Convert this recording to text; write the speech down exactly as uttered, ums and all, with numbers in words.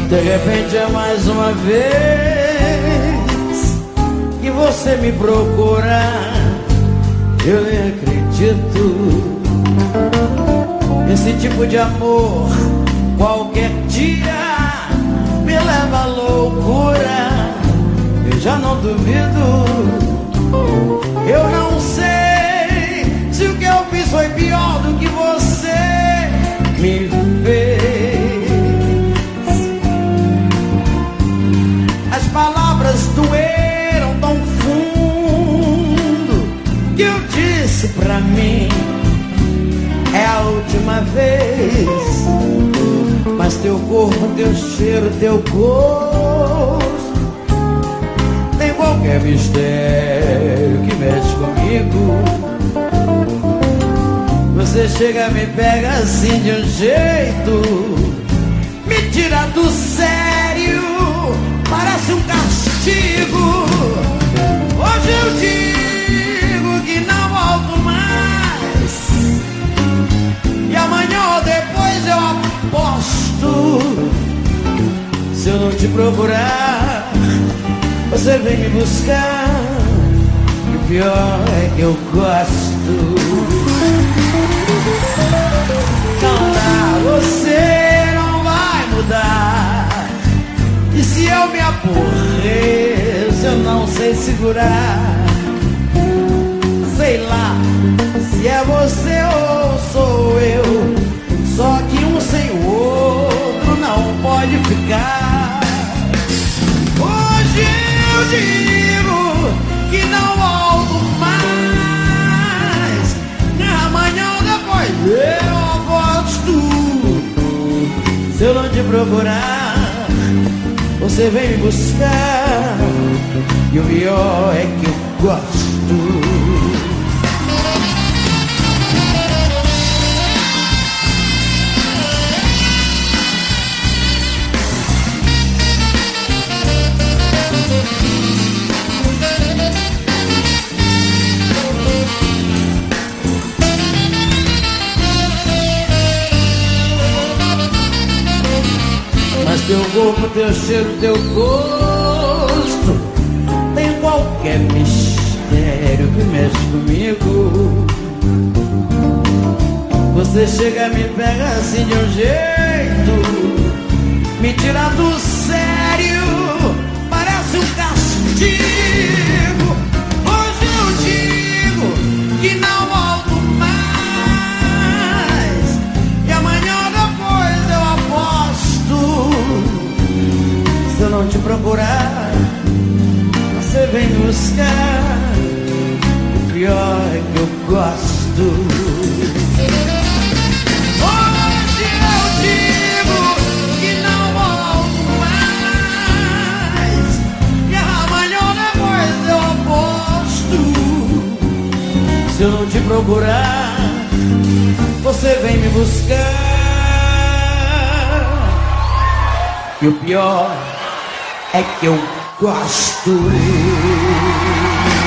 De repente é mais uma vez que você me procura. Eu nem acredito. Esse tipo de amor qualquer dia me leva à loucura. Eu já não duvido. Eu não sei se o que eu fiz foi pior do que você me fez. As palavras doeram tão fundo que eu disse pra mim: é a última vez. Mas teu corpo, teu cheiro, teu gosto tem qualquer mistério que mexe comigo. Você chega, me pega assim de um jeito, me tira do sério, parece um castigo. Hoje eu digo que não volto mais, e amanhã ou depois eu aposto. Se eu não te procurar, você vem me buscar. E o pior é que eu gosto. Não dá, você não vai mudar. E se eu me aborreço, eu não sei segurar. Sei lá se é você ou sou eu, só que um sem o outro não pode ficar. Hoje eu digo que não volto mais, amanhã ou depois eu gosto. Se eu não te procurar, você vem me buscar. E o pior é que eu gosto. Mas teu corpo, teu cheiro, teu gosto tem qualquer mistério que mexe comigo. Você chega, me pega assim de um jeito, me tira do sério, parece um castigo. Hoje eu digo que não volto mais, e amanhã depois eu aposto. Se eu não te procurar, você vem me buscar. O pior é que eu gosto. Hoje eu digo que não volto mais, e amanhã depois eu aposto. Se eu não te procurar, você vem me buscar. E o pior é que eu gosto.